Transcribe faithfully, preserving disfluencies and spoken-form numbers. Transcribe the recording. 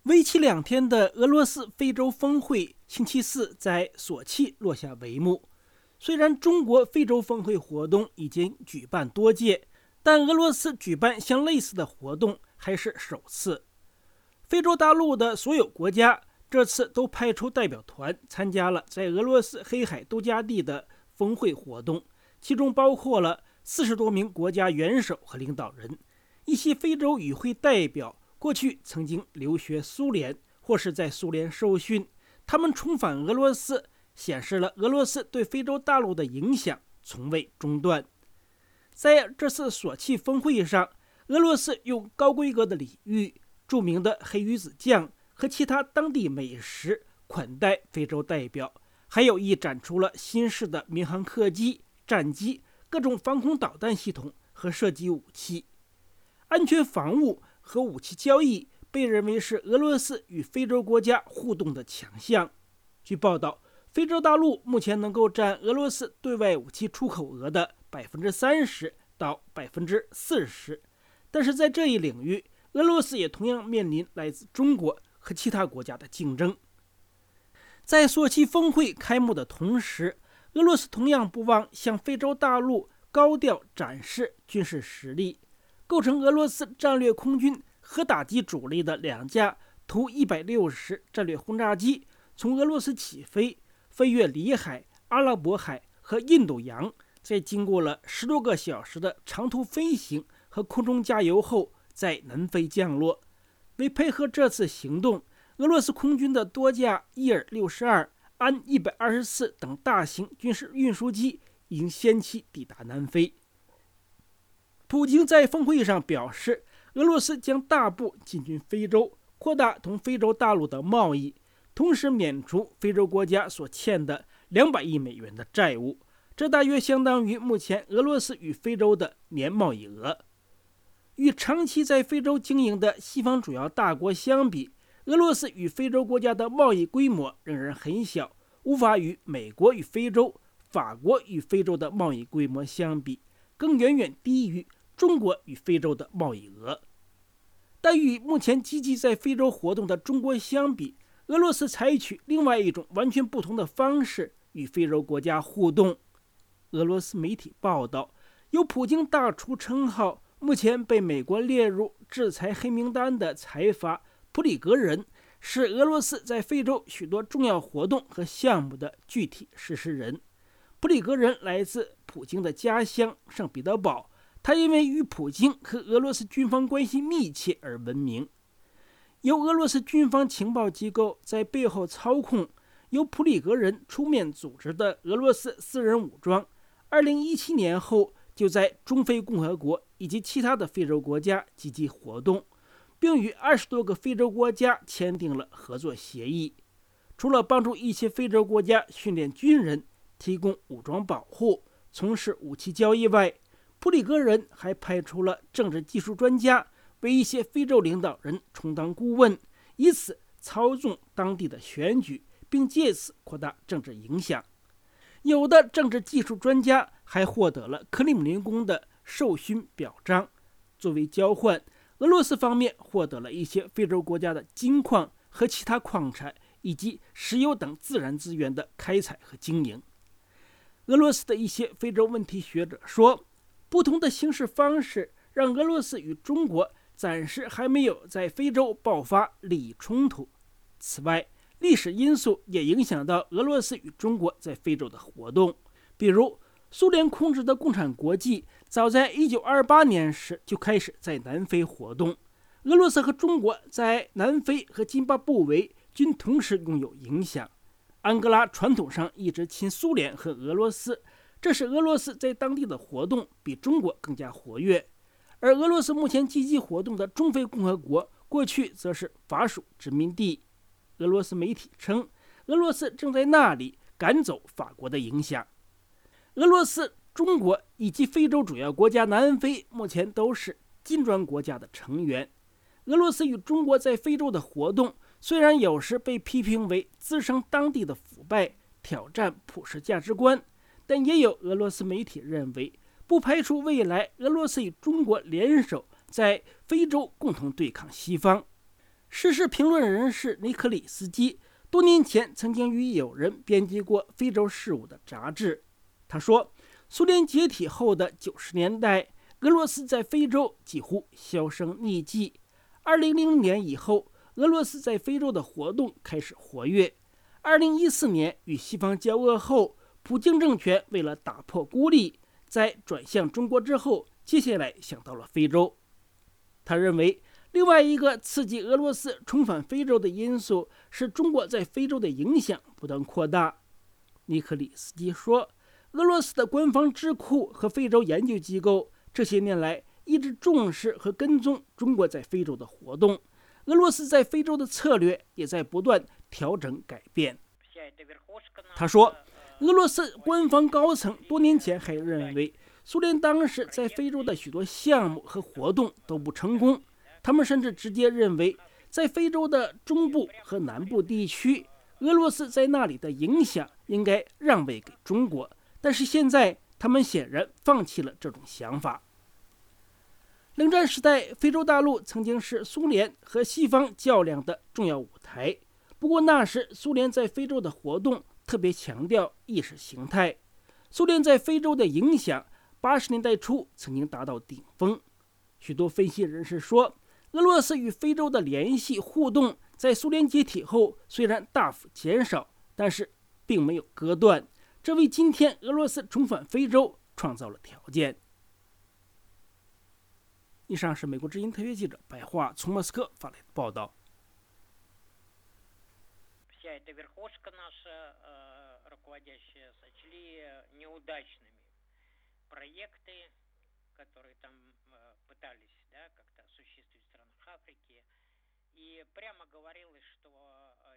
为期两天的俄罗斯非洲峰会星期四在索契落下帷幕。虽然中国非洲峰会活动已经举办多届，但俄罗斯举办相类似的活动还是首次。非洲大陆的所有国家这次都派出代表团参加了在俄罗斯黑海度假地的峰会活动，其中包括了四十多名国家元首和领导人。一些非洲与会代表过去曾经留学苏联或是在苏联受训，他们重返俄罗斯，显示了俄罗斯对非洲大陆的影响从未中断。在这次索契峰会上，俄罗斯用高规格的礼遇、著名的黑鱼子酱和其他当地美食款待非洲代表，还有意展出了新式的民航客机、战机、各种防空导弹系统和射击武器。安全防务和武器交易被认为是俄罗斯与非洲国家互动的强项。据报道，非洲大陆目前能够占俄罗斯对外武器出口额的 百分之三十 到 百分之四十， 但是在这一领域，俄罗斯也同样面临来自中国和其他国家的竞争。在索契峰会开幕的同时，俄罗斯同样不忘向非洲大陆高调展示军事实力。构成俄罗斯战略空军核打击主力的两架图一百六十战略轰炸机从俄罗斯起飞，飞越里海、阿拉伯海和印度洋，在经过了十多个小时的长途飞行和空中加油后，在南非降落。为配合这次行动，俄罗斯空军的多架伊尔六十二、安一百二十四等大型军事运输机已经先期抵达南非。普京在峰会上表示，俄罗斯将大步进军非洲，扩大同非洲大陆的贸易，同时免除非洲国家所欠的两百亿美元的债务，这大约相当于目前俄罗斯与非洲的年贸易额。与长期在非洲经营的西方主要大国相比，俄罗斯与非洲国家的贸易规模仍然很小，无法与美国与非洲、法国与非洲的贸易规模相比，更远远低于中国与非洲的贸易额。但与目前积极在非洲活动的中国相比，俄罗斯采取另外一种完全不同的方式与非洲国家互动。俄罗斯媒体报道，有普京大厨称号、目前被美国列入制裁黑名单的财阀普里格人，是俄罗斯在非洲许多重要活动和项目的具体实施人。普里格人来自普京的家乡圣彼得堡，他因为与普京和俄罗斯军方关系密切而闻名。由俄罗斯军方情报机构在背后操控，由普里格人出面组织的俄罗斯私人武装，二零一七年后就在中非共和国以及其他的非洲国家积极活动，并与二十多个非洲国家签订了合作协议。除了帮助一些非洲国家训练军人、提供武装保护、从事武器交易外，普里格人还派出了政治技术专家为一些非洲领导人充当顾问，以此操纵当地的选举，并借此扩大政治影响。有的政治技术专家还获得了克里姆林宫的授勋表彰。作为交换，俄罗斯方面获得了一些非洲国家的金矿和其他矿产以及石油等自然资源的开采和经营。俄罗斯的一些非洲问题学者说，不同的行事方式让俄罗斯与中国暂时还没有在非洲爆发利益冲突。此外，历史因素也影响到俄罗斯与中国在非洲的活动。比如，苏联控制的共产国际早在一九二八年时就开始在南非活动。俄罗斯和中国在南非和津巴布韦均同时拥有影响。安哥拉传统上一直亲苏联和俄罗斯，这使俄罗斯在当地的活动比中国更加活跃。而俄罗斯目前积极活动的中非共和国，过去则是法属殖民地。俄罗斯媒体称，俄罗斯正在那里赶走法国的影响。俄罗斯、中国以及非洲主要国家南非目前都是金砖国家的成员。俄罗斯与中国在非洲的活动，虽然有时被批评为滋生当地的腐败、挑战普世价值观，但也有俄罗斯媒体认为，不排除未来俄罗斯与中国联手在非洲共同对抗西方。 时事评论人士尼克里斯基多年前曾经与友人编辑过非洲事务的杂志。他说，苏联解体后的九十年代，俄罗斯在非洲几乎销声匿迹。二零零零年以后，俄罗斯在非洲的活动开始活跃。二零一四年与西方交恶后，普京政权为了打破孤立，在转向中国之后，接下来想到了非洲。他认为，另外一个刺激俄罗斯重返非洲的因素是中国在非洲的影响不断扩大。尼克里斯基说，俄罗斯的官方智库和非洲研究机构这些年来一直重视和跟踪中国在非洲的活动，俄罗斯在非洲的策略也在不断调整改变。他说，俄罗斯官方高层多年前还认为，苏联当时在非洲的许多项目和活动都不成功，他们甚至直接认为，在非洲的中部和南部地区，俄罗斯在那里的影响应该让位给中国。但是现在，他们显然放弃了这种想法。冷战时代，非洲大陆曾经是苏联和西方较量的重要舞台。不过那时，苏联在非洲的活动特别强调意识形态。苏联在非洲的影响，八十年代初曾经达到顶峰。许多分析人士说，俄罗斯与非洲的联系互动在苏联解体后虽然大幅减少，但是并没有割断，这为今天俄罗斯重返非洲创造了条件。以上是美国之音特约记者白桦从莫斯科发来的报道。 Вся эта верхушка наша э, руководящая сочли неудачными проекты, которые там э, пытались, да, как-то осуществить в странах Африки. И прямо говорилось, что